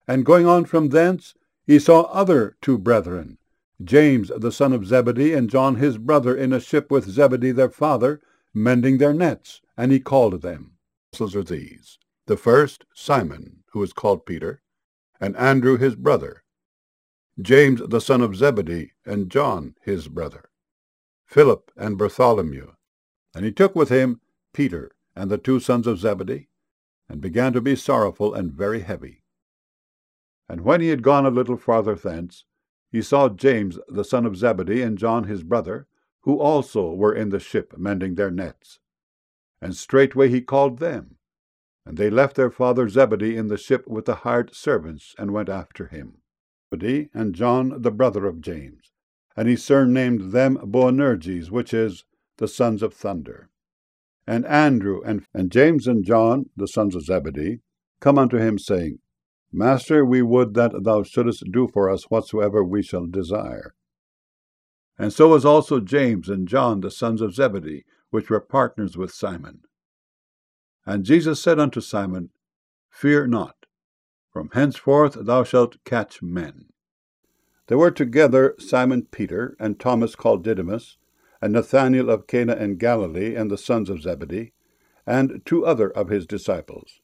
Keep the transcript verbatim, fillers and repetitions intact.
And going on from thence, he saw other two brethren, James the son of Zebedee, and John his brother, in a ship with Zebedee their father, mending their nets. And he called them. Those are these: the first, Simon, who is called Peter, and Andrew his brother, James the son of Zebedee, and John his brother, Philip and Bartholomew. And he took with him Peter and the two sons of Zebedee, and began to be sorrowful and very heavy. And when he had gone a little farther thence, he saw James the son of Zebedee and John his brother, who also were in the ship mending their nets. And straightway he called them. And they left their father Zebedee in the ship with the hired servants, and went after him. Zebedee and John the brother of James. And he surnamed them Boanerges, which is, the sons of thunder. And Andrew and, and James and John, the sons of Zebedee, come unto him, saying, Master, we would that thou shouldest do for us whatsoever we shall desire. And so was also James and John, the sons of Zebedee, which were partners with Simon. And Jesus said unto Simon, Fear not, from henceforth thou shalt catch men. There were together Simon Peter, and Thomas called Didymus, and Nathanael of Cana in Galilee, and the sons of Zebedee, and two other of his disciples.